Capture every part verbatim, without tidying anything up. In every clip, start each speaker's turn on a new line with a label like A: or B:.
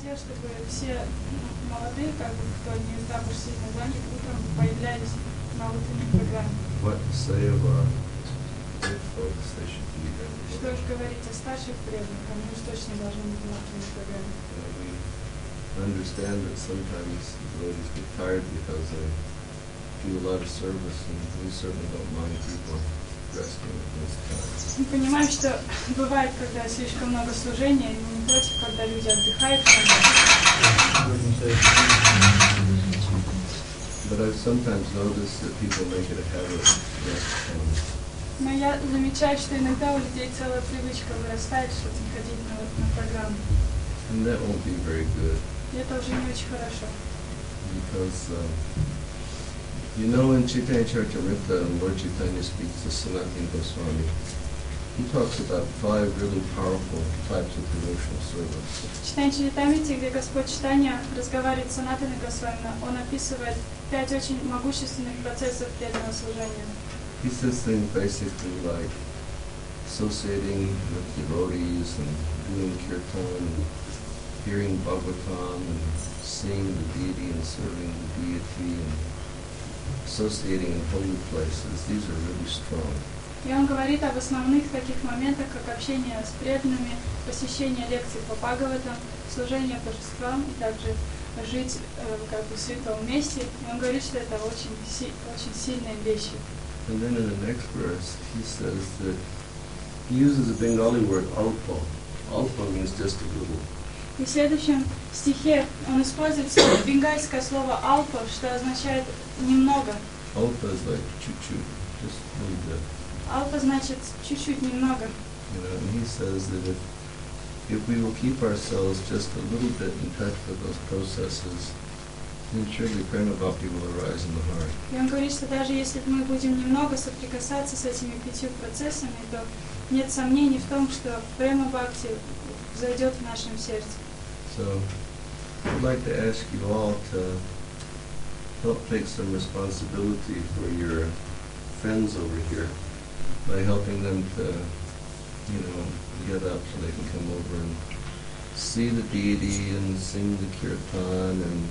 A: хотел, чтобы все молодые, как бы, кто не так уж сильно занят, утром появлялись на утренней программе.
B: What to say of our good folks, they should be here.
A: Что уж говорить о старших преданных, они уж точно должны быть на утренней программе.
B: We understand that sometimes devotees get tired because they do a lot of service, and we certainly don't mind people resting at this time.
A: Мы понимаем, что бывает, когда слишком много служения, и мы не против, когда люди отдыхают.
B: But I've sometimes noticed that people make it a habit not to come.
A: Но я замечаю, что иногда у людей целая привычка вырастает, чтобы не ходить на, на программу.
B: And that won't be very good.
A: И это уже не очень хорошо.
B: Because, um, you know, in Chaitanya Charitamrita, Lord Chaitanya speaks to Sanatana Goswami. He talks about five really powerful types of devotional service.
A: В Читанье Чаритамрите, где Господь Читания разговаривает с Санатаной Госвами, он описывает пять очень могущественных процессов преданного служения.
B: He says things basically like associating with devotees and doing kirtan and hearing Bhagavatam and seeing the deity and serving the deity and associating in holy places. These are really strong.
A: И он говорит об основных таких моментах, как общение с преданными, посещение лекций по Бхагаватам, служение божествам и также жить э, как бы в святом месте. И он говорит, что это очень, си- очень сильные вещи.
B: And then in the next verse, he says that he uses a Bengali word, alpa. Alpa means just a little.
A: И в следующем стихе он использует слово, бенгальское слово «алпа», что означает «немного».
B: Alpa is like choo-choo, just a little bit.
A: Алпа значит чуть-чуть, немного.
B: You know, and he says that if if we will keep ourselves just a little bit in touch with those processes, then surely prema bhakti will arise in the heart.
A: И он говорит, что даже если мы будем немного соприкасаться с этими пятью процессами, то нет сомнений в том, что према бхакти взойдет в нашем сердце.
B: So, I'd like to ask you all to help take some responsibility for your friends over here by helping them to, you know, get up so they can come over and see the deity and sing the kirtan and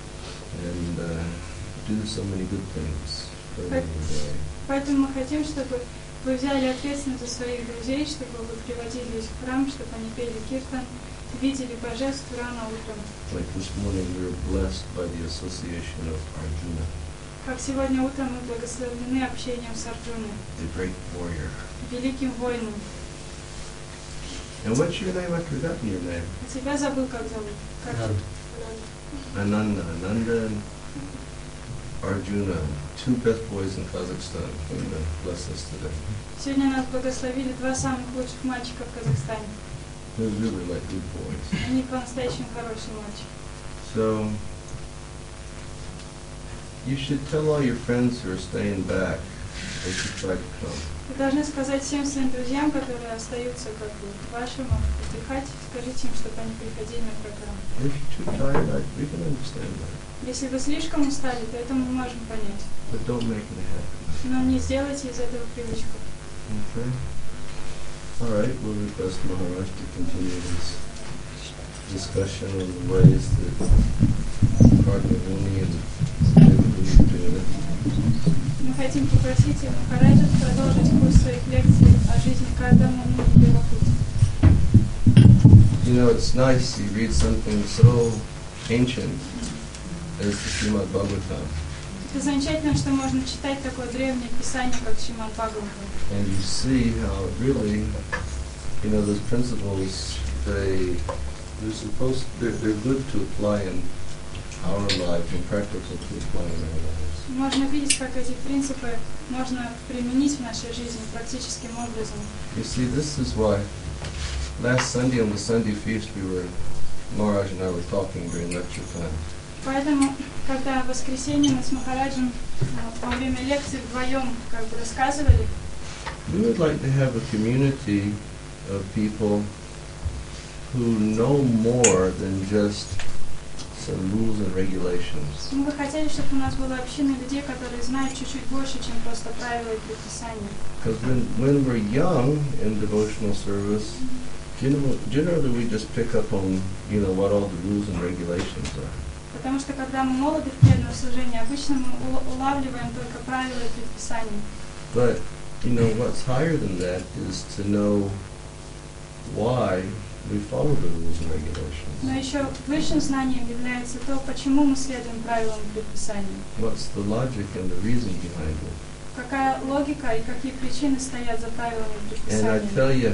B: and uh, do so many good things for them today.
A: Поэтому мы хотим, чтобы вы взяли ответственность за своих друзей, чтобы вы приводили их в храм, чтобы они пели киртан, видели божеств рано утром.
B: Like this morning, we were blessed by the association of Arjuna,
A: Как сегодня утром мы благословлены общением с Арджуной,
B: the great warrior.
A: великим воином.
B: And what's your name? I've forgotten your name.
A: А тебя забыл, как зовут? Как?
B: Ananda. Ananda and Arjuna, two best boys in Kazakhstan, came to bless us today.
A: Сегодня нас благословили два самых лучших мальчика в Казахстане.
B: They're really like good boys.
A: Они по-настоящему хорошие мальчики.
B: So, you should tell all your friends who are staying back, they should try to come.
A: Вы должны сказать всем своим друзьям, которые остаются как бы вашему отдыхать, скажите им, чтобы они приходили на программу.
B: If you're too tired, I, we can understand that.
A: Если вы слишком устали, то это мы можем понять.
B: But don't make it a habit.
A: Но не сделайте из этого привычку.
B: Okay? All right, we'll request Maharaj to continue this discussion on the ways that Cardinal Muni and Devadasi are doing it.
A: Мы хотим попросить Махараджа продолжить курс своих лекций о жизни Кардама Муни Девакути.
B: You know, it's nice you read something so ancient as the Srimad Bhagavatam.
A: Это замечательно, что можно читать такое древнее писание, как Шримад Бхагаватам.
B: And you see how really, you know, those principles, they, they're supposed, they're, they're good to apply in our life, and practical to apply in our lives.
A: Можно видеть, как эти принципы можно применить в нашей жизни практическим образом.
B: You see, this is why last Sunday on the Sunday feast we were, Maharaj and I were talking during lecture time.
A: Поэтому, когда в воскресенье мы с Махараджем во время лекции вдвоем как бы рассказывали,
B: we would like to have a community of people who know more than just some rules and regulations.
A: мы бы хотели, чтобы у нас была община людей, которые знают чуть-чуть больше, чем просто правила и предписания.
B: Because when, when we're young in devotional service, Generally, generally we just pick up on, you know, what all the rules and regulations are.
A: Потому что когда мы молоды в преданном служении, обычно мы ула- улавливаем только правила и предписания.
B: But, you know, what's higher than that is to know why we follow the rules and regulations.
A: Но еще высшим знанием является то, почему мы следуем правилам и предписаниям.
B: What's the logic and the reason behind it?
A: Какая логика и какие причины стоят за правилами и
B: And I
A: предписаниями.
B: tell you,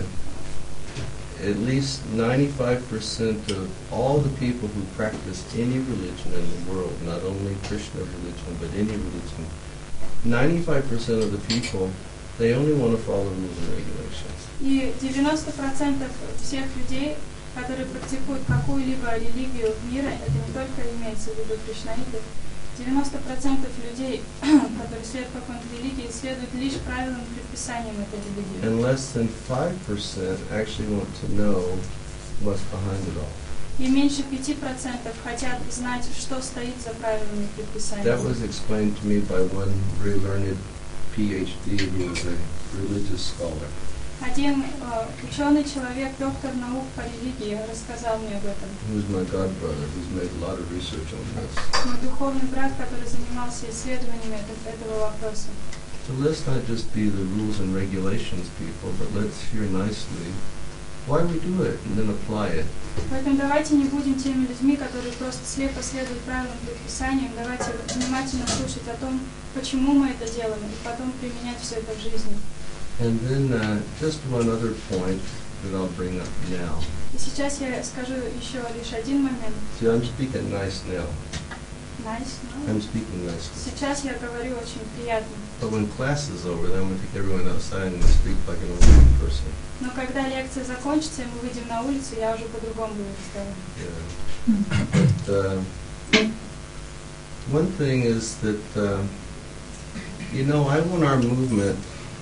B: at least ninety-five percent of all the people who practice any religion in the world, not only Krishna religion, but any religion, ninety-five percent of the people, they only want to follow rules and regulations.
A: И девяносто процентов всех людей, которые практикуют какую-либо религию мира, это не только имеется в виду кришнаиты, девяносто процентов людей, которые следуют какой-то религии, следуют лишь правилам и предписаниям этой религии.
B: And less than five percent actually want to know what's behind it all.
A: И меньше пяти процентов хотят знать, что стоит за правилами и предписаниями.
B: That was explained to me by one very learned PhD who was a religious scholar.
A: Один э, ученый человек, доктор наук по религии, рассказал мне об этом.
B: Who's my godbrother, who's made a lot of research on this.
A: Мой духовный брат, который занимался исследованиями этого, этого вопроса.
B: So let's not just be the rules and regulations people, but let's hear nicely why we do it and then apply it.
A: Поэтому давайте не будем теми людьми, которые просто слепо следуют правилам и предписаниям. Давайте внимательно слушать о том, почему мы это делаем, и потом применять все это в жизни.
B: And then uh, just one other point that I'll bring up now.
A: И сейчас я скажу еще лишь один момент.
B: See, I'm speaking nice now.
A: Nice, no?
B: I'm speaking nicely.
A: Сейчас я говорю очень приятно.
B: But when class is over, then I'm going to take everyone outside and speak like an old person.
A: Но когда лекция закончится, и мы выйдем на улицу, я уже по-другому буду разговаривать.
B: Yeah. But uh, one thing is that, uh, you know, I want our movement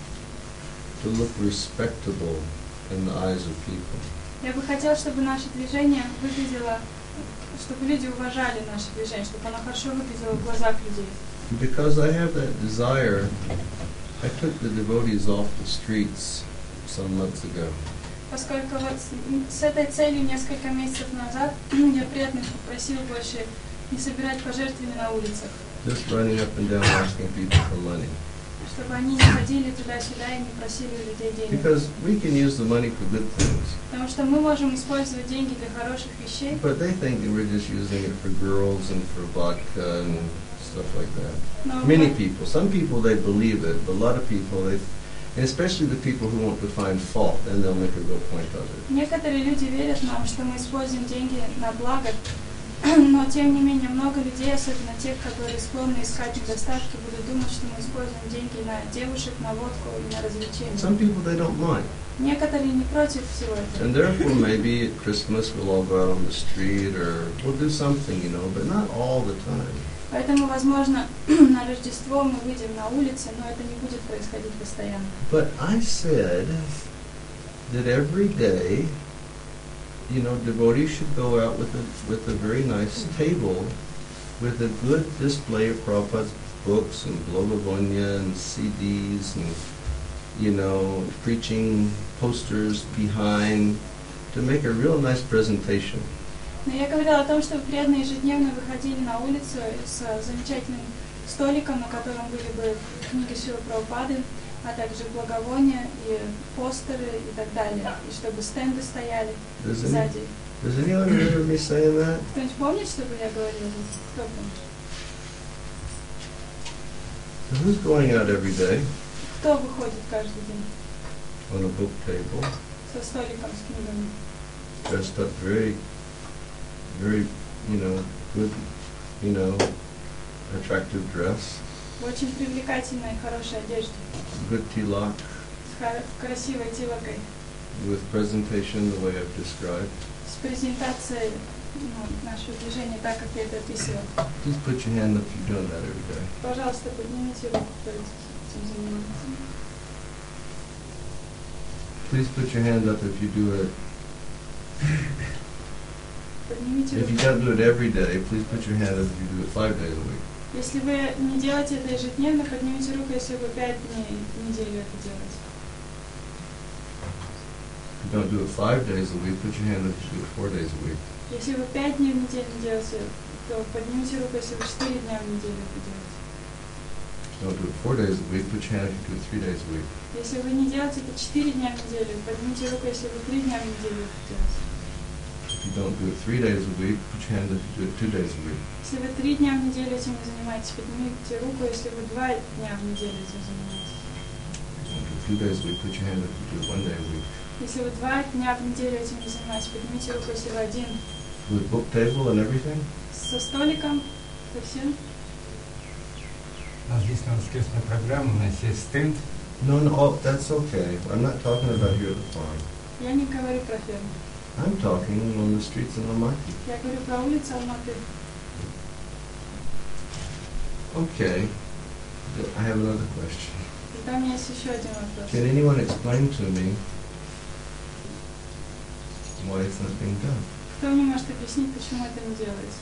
B: to look respectable in the eyes of people.
A: Я бы хотела, чтобы наше движение выглядело, чтобы люди уважали наше движение, чтобы оно хорошо выглядело в глазах людей.
B: Because I have that desire, I took the devotees off the streets some months ago.
A: Поскольку вот с, с этой целью несколько месяцев назад я преданных попросила больше не собирать пожертвования на улицах,
B: Just running up and down asking people for money.
A: чтобы они не ходили туда-сюда и не просили у людей денег.
B: Because we can use the money for good things.
A: Потому что мы можем использовать деньги для хороших вещей,
B: But they think that we're just using it for girls and for vodka and stuff like that.
A: но
B: Many people, some people they believe it, but a lot of people, they, and especially the people who want to find fault, then they'll make a real point of it.
A: некоторые люди верят нам, что мы используем деньги на благо, но тем не менее много людей, особенно тех, которые склонны искать недостатки, будут думать, что мы используем деньги на девушек, на водку и на развлечения.
B: Some people they don't mind.
A: Некоторые не против всего этого.
B: And therefore maybe at Christmas we'll all go out on the street or we'll do something, you know, but not all the time.
A: Поэтому, возможно, на Рождество мы выйдем на улицы, но это не будет происходить постоянно.
B: But I said that every day, you know, devotees should go out with a with a very nice table with a good display of Prabhupada's books and Blogavonya and C Ds and, you know, preaching posters behind to make a real nice presentation.
A: Но я говорила о том, что преданные ежедневно выходили на улицу с замечательным столиком, на котором были бы книги Шрилы Прабхупады, а также благовония и постеры и так далее, и чтобы стенды стояли
B: Does any,
A: сзади.
B: does anyone remember me saying that?
A: Кто-нибудь помнит, чтобы я говорила? Кто помнит?
B: So who's going out every day
A: Кто выходит каждый день
B: on a book table,
A: со столиком с книгами?
B: dressed up very, very, you know, good, you know, attractive dress,
A: В очень привлекательной и хорошей одежде,
B: good tilak,
A: с хар- красивой тилокой,
B: with presentation the way I've described.
A: с презентацией ну, нашего движения так, как я это описывала.
B: Just put your hand up if you're doing that every day.
A: Пожалуйста, поднимите руку, кто этим занимается.
B: Please put your hand up if you do it.
A: Поднимите
B: If you
A: руку.
B: don't do it every day, please put your hand up if you do it five days a week.
A: Если вы не делаете это ежедневно, поднимите руку, если вы пять дней в неделю это делаете.
B: you don't do it five days a week, put your hand up if you do it four days a week.
A: Если вы пять дней в неделю не делаете, то поднимите руку, если вы четыре дня в неделю это делаете.
B: If you don't do it four days a week, put your hand up if you do it three days a week.
A: Если вы не делаете это четыре дня в неделю, поднимите руку, если вы три дня в неделю это делаете.
B: If you don't do it three days a week, put your hand up if you do it two days a week.
A: Если вы три дня в неделю этим не занимаетесь, поднимите руку, если вы два дня в неделю этим занимаетесь.
B: If you don't do it two days a week, put your hand up if you do it one day a week.
A: Если вы два дня в неделю этим не занимаетесь, поднимите руку, если вы один.
B: With book table and everything?
A: Со столиком, со всем.
C: У нас здесь на воскресной программе, у нас есть стенд.
B: No, no, oh, that's okay. I'm not talking about here at the farm.
A: Я не говорю про ферму.
B: I'm talking on the streets in Almaty.
A: Я говорю про улицы Алматы.
B: Okay. I have another question.
A: И там есть еще один вопрос.
B: Can anyone explain to me why it's not being done?
A: Кто мне может объяснить, почему это не делается?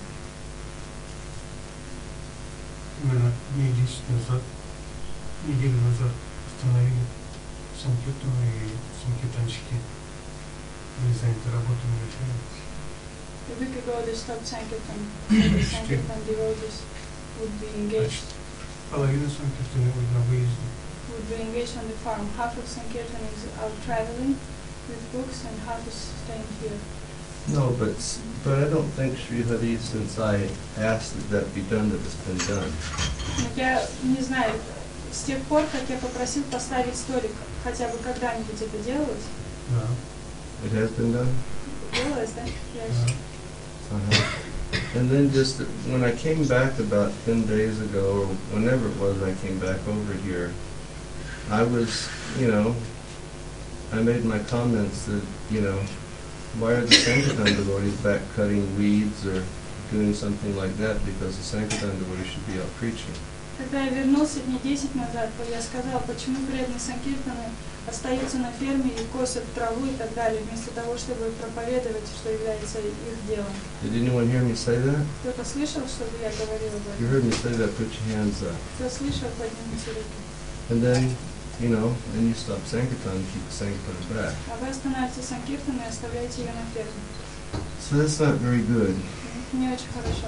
D: Именно дней десять назад, неделю назад установили санкету и санкетанчики были заняты работой на вечере.
A: A week ago they stopped Sankirtan. Sankirtan devotees would be engaged
D: Половина санкетаны на выезде.
A: would be engaged on the farm. Half of Sankirtan is out traveling with books and half is staying here.
B: No, but but I don't think Sri Hari, since I asked that that be done, that it's been done.
A: Но я не знаю, с тех пор, как я попросил поставить столик, хотя бы когда-нибудь это делалось?
D: Да.
B: It has been done?
A: Делалось, да? Я
D: Да.
B: Uh-huh. And then just when I came back about ten days ago, or whenever it was I came back over here, I was, you know, I made my comments that, you know, why are the Sankirtan devotees back cutting weeds or doing something like that, because the Sankirtan devotees should be out preaching.
A: Когда я вернулся дней десять назад, то я сказал, почему преданные Санкиртаны остаются на ферме и косят траву и так далее, вместо того, чтобы проповедовать, что является их делом.
B: Did anyone hear me say that?
A: Кто-то слышал, чтобы я говорила об
B: You
A: этом?
B: heard me say that, put your hands up.
A: Кто слышал, поднимите руки.
B: And then, you know, then you stop Sankirtan and keep the Sankirtan back.
A: А вы останавливаете Санкиртан и оставляете ее на ферме.
B: So that's not very good.
A: Не очень хорошо.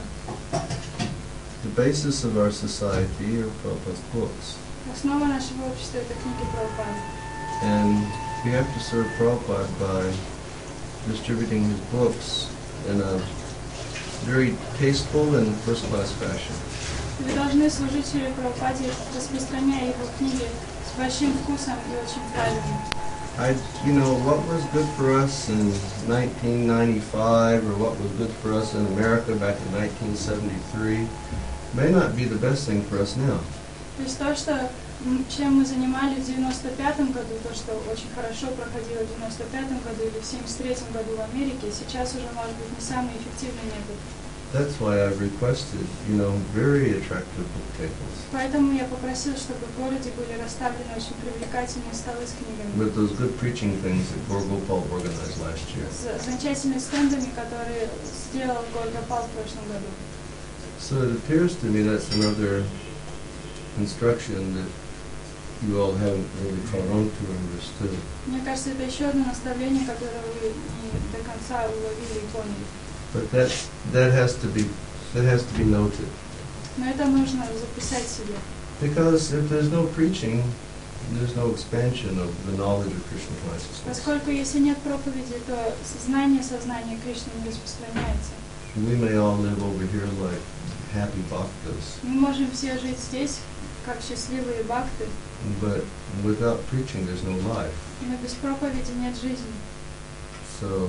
B: The basis of our society are Prabhupada's books.
A: Основа нашего общества — это книги Прабхупады.
B: And we have to serve Prabhupada by distributing his books in a very tasteful and first-class fashion.
A: Вы должны служить Шри Прабхупаде, распространяя его книги с большим вкусом и очень правильно.
B: I, you know, what was good for us in nineteen ninety-five, or what was good for us in America back in nineteen seventy-three, may not be the best thing for us now.
A: То есть то, что, м, чем мы занимались в девяносто пятом году, то, что очень хорошо проходило в девяносто пятом году или в семьдесят третьем году в Америке, сейчас уже может быть не самый эффективный метод.
B: That's why I've requested, you know, very attractive book tables
A: Поэтому я попросила, чтобы в городе были расставлены очень привлекательные столы с книгами,
B: with those good preaching things that Gorgopal organized last year.
A: с замечательными стендами, которые сделал Горгопал в прошлом году.
B: So it appears to me that's another instruction that you all haven't really caught on to or understood.
A: Мне кажется, это еще одно наставление, которое вы не до конца уловили и поняли.
B: But that that has to be that has to be noted.
A: Но это нужно записать себе.
B: Because if there's no preaching, there's no expansion of the knowledge of Krishna consciousness.
A: Поскольку если нет проповеди, то знание сознания Кришны не распространяется.
B: We may all live over here like happy bhaktas,
A: Мы можем все жить здесь, как счастливые бхакты,
B: but without preaching, there's no life.
A: но без проповеди нет жизни.
B: So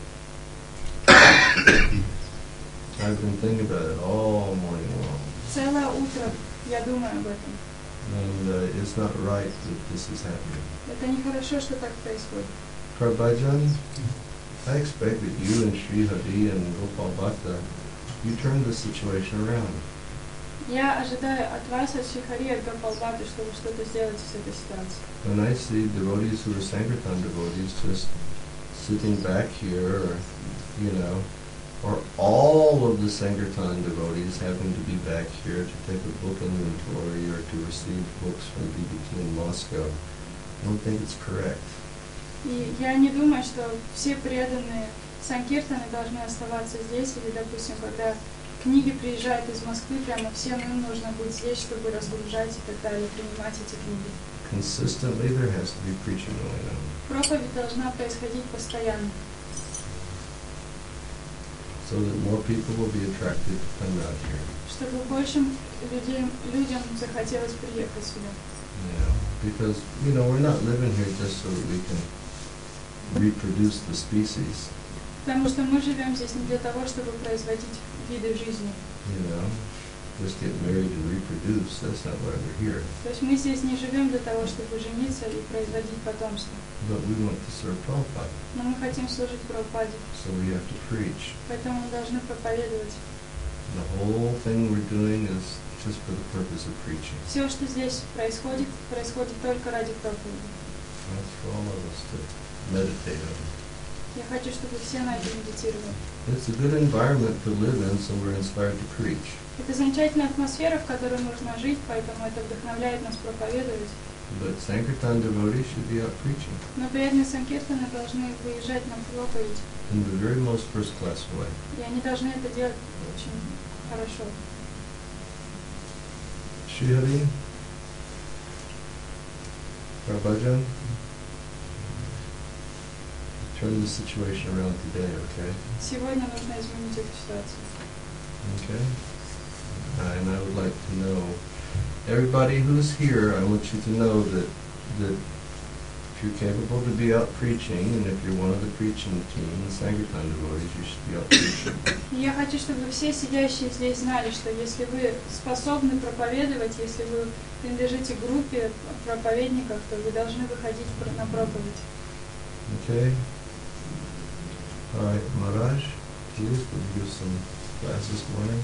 B: I've been thinking about it all morning long,
A: Целое утро я думаю об этом.
B: and uh, it's not right that this is happening.
A: Это нехорошо, что так происходит.
B: Prabhupada, I expect that you and Sri Hari and Gopal Bhakta, you turn this situation around.
A: Я ожидаю от вас, от Шрихари, от Гопалбхакти, чтобы что-то сделать с этой ситуацией.
B: When I see devotees who are Sankirtan devotees just sitting back here, or, you know, or all of the Sankirtan devotees having to be back here to take a book inventory or to receive books from B B T in Moscow, I don't think it's correct.
A: И я не думаю, что все преданные Санкиртаны должны оставаться здесь, или, допустим, когда книги приезжают из Москвы, прямо всем им нужно быть здесь, чтобы разгружать и так далее, принимать эти книги.
B: Consistently, there has to be preaching going on.
A: Проповедь должна происходить постоянно,
B: So that more people will be attracted to come out here.
A: чтобы большим людей, людям захотелось приехать сюда.
B: Yeah, because, you know, we're not living here just so that we can reproduce the species,
A: Потому что мы живем здесь не для того, чтобы производить виды жизни.
B: you know, just get married and reproduce. That's not why we're here.
A: То есть мы здесь не живем для того, чтобы жениться и производить потомство.
B: But we want to serve Prabhupada,
A: Но мы хотим служить Прабхупаде,
B: so we have to preach.
A: поэтому мы должны проповедовать.
B: The whole thing we're doing is just for the purpose of preaching.
A: Все, что здесь происходит, происходит только ради проповеди.
B: That's for all of us to meditate on.
A: Я хочу, чтобы все на это медитировали.
B: It's a good environment to live in, so we're inspired to preach.
A: Это замечательная атмосфера, в которой нужно жить, поэтому это вдохновляет нас проповедовать.
B: But Sankirtan devotees should be out preaching
A: Но преданные Санкиртаны должны выезжать на проповедь,
B: in the very most first-class way.
A: и они должны это делать очень хорошо.
B: Shri Prabhajan, turn the situation around today, okay?
A: Сегодня нужно изменить эту ситуацию.
B: Okay? Uh, and I would like to know, everybody who's here, I want you to know that, that if you're capable to be out preaching, and if you're one of the preaching team, the Sankirtan devotees, you should be out preaching.
A: И я хочу, чтобы все сидящие здесь знали, что если вы способны проповедовать, если вы принадлежите группе проповедников, то вы должны выходить на проповедь.
B: Okay? All right, Maharaj, please, will you give some class this morning?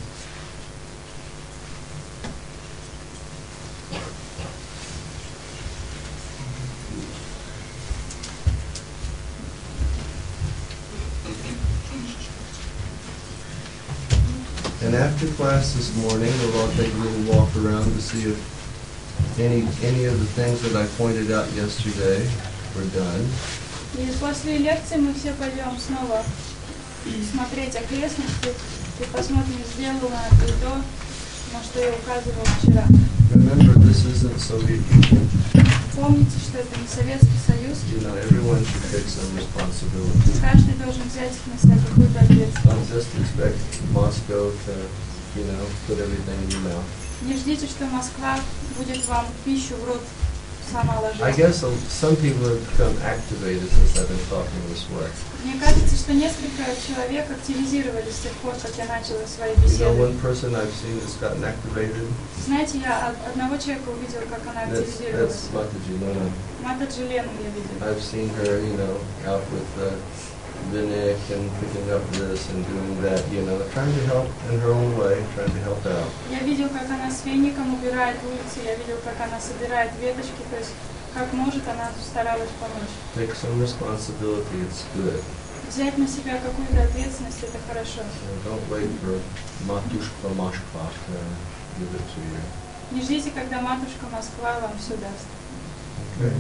B: And after class this morning, we'll all take a little walk around to see if any any of the things that I pointed out yesterday were done.
A: И после лекции мы все пойдем снова смотреть окрестности и посмотрим, сделано ли то, на что я указывал вчера.
B: Remember, this isn't Soviet Union.
A: Помните, что это не Советский Союз.
B: You know, everyone should take some responsibility.
A: Каждый должен взять на себя какую-то ответственность.
B: Don't just expect Moscow to, you know, put everything in your mouth.
A: Не ждите, что Москва будет вам пищу в рот сама ложить.
B: I guess uh, some people have become activated since I've been talking this way.
A: Мне кажется, что несколько человек активизировались с тех пор, как я начала свои
B: You know,
A: беседы.
B: one person I've seen that's gotten activated,
A: Знаете, я од- одного человека увидела, как она
B: that's,
A: активизировалась.
B: that's Mataji Luna.
A: Мата Джилену я видела.
B: I've seen her, you know, out with uh, Vinik and picking up this and doing that, you know, trying to help in her own way, trying to help out.
A: Я видел, как она с веником убирает улицы, я видел, как она собирает веточки, то есть как может, она старалась помочь.
B: Take some responsibility, it's good.
A: Взять на себя какую-то ответственность, это хорошо.
B: So don't wait for Matushka Moskva to give it to you.
A: Не ждите, когда матушка Москва вам все даст.
B: Okay.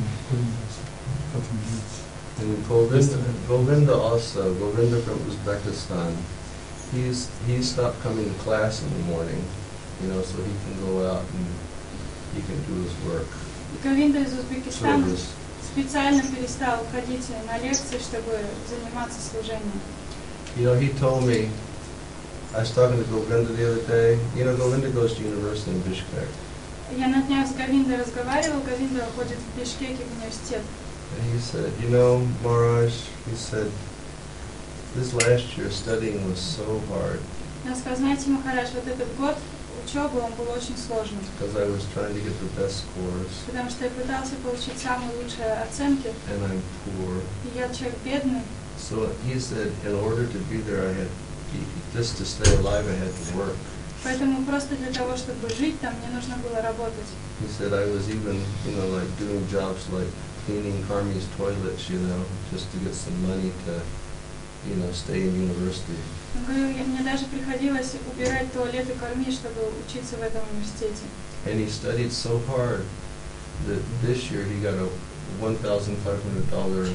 B: And Govinda, Govinda also, Govinda from Uzbekistan, he's he stopped coming to class in the morning, you know, so he can go out and he can do his work.
A: Говинда из Узбекистана
B: Service.
A: специально перестал ходить на лекции, чтобы заниматься служением.
B: You know, he told me, I was talking to Govinda the other day, you know, Govinda goes to university in Bishkek.
A: Я на днях с Говиндой разговаривал, Говинда ходит в Бишкеке в университет.
B: And he said, you know, Maharaj, he said, this last year studying was so hard
A: Я сказал, знаете, Махарадж, вот этот год учебы, он был очень сложным,
B: because I was trying to get the best scores
A: потому что я пытался получить самые лучшие оценки,
B: and I'm poor.
A: и я человек бедный.
B: So he said, in order to be there, I had, just to stay alive, I had to work.
A: Поэтому просто для того, чтобы жить там, мне нужно было работать.
B: He said I was even, you know, like doing jobs like cleaning Carmi's toilets, you know, just to get some money to, you know, stay in university.
A: Он говорил, я- мне даже приходилось убирать туалеты Карми, чтобы учиться в этом университете.
B: And he studied so hard that this year he got a one thousand five hundred dollars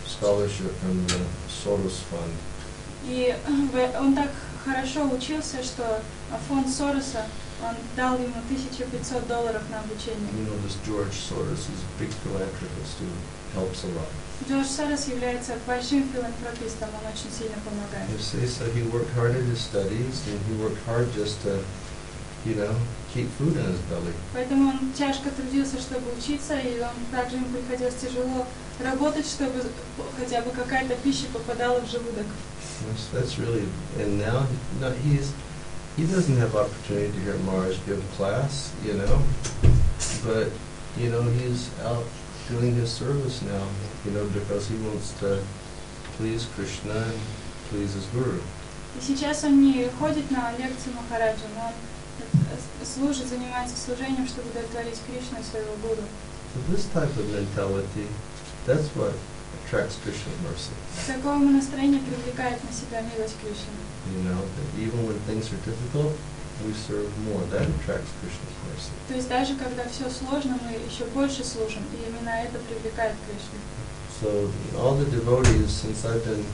B: scholarship from the Soros Fund.
A: И в- он так хорошо учился, что фонд Сороса, он дал ему тысячу пятьсот долларов на обучение.
B: You know, this George Soros is a big philanthropist who helps a lot.
A: Джордж Сорос является большим филантропистом, он очень сильно помогает.
B: You see, so he worked hard at his studies, and he worked hard just to, you know, keep food in his belly.
A: Поэтому он тяжко трудился, чтобы учиться, и он также ему приходилось тяжело работать, чтобы хотя бы какая-то пища попадала в желудок.
B: That's, that's really, and now, no, he's, he doesn't have opportunity to hear Mars give class, you know, but, you know, he's out doing his service now, you know, because he wants to please Krishna and please his Guru.
A: И сейчас он не ходит на лекции Махараджа, но он служит, занимается служением, чтобы удовлетворить Кришну и своего гуру.
B: So this type of mentality, that's what attracts Krishna's mercy.
A: Такое настроение привлекает на себя милость Кришны.
B: You know, that even when things are difficult, we serve more. That attracts Krishna's mercy.
A: То есть даже когда все сложно, мы еще больше служим, и именно это привлекает Кришну.
B: So all the devotees, since I've been,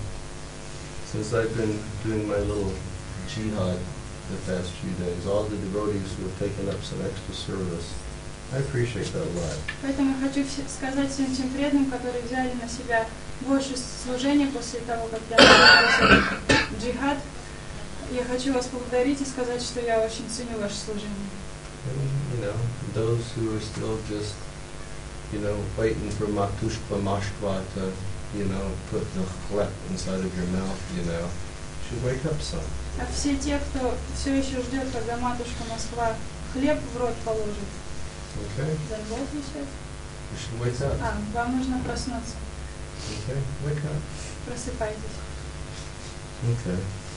B: since I've been doing my little jihad the past few days, all the devotees who have taken up some extra service, I appreciate that a lot.
A: Поэтому я хочу все- сказать всем тем преданным, которые взяли на себя больше служения после того, как я бросила джихад. Я хочу вас поблагодарить и сказать, что я очень ценю ваше служение.
B: And, you know, those who are still just, you know, waiting for Matushka Mashkva to, you know, put the chlep inside of your mouth, you know, should wake up some.
A: А все те, кто все еще ждет, когда матушка Москва хлеб в рот положит,
B: Okay?
A: забыл отвечать?
B: You should wake up.
A: А, вам нужно проснуться.
B: Okay? Wake up.
A: Просыпайтесь.
B: Okay.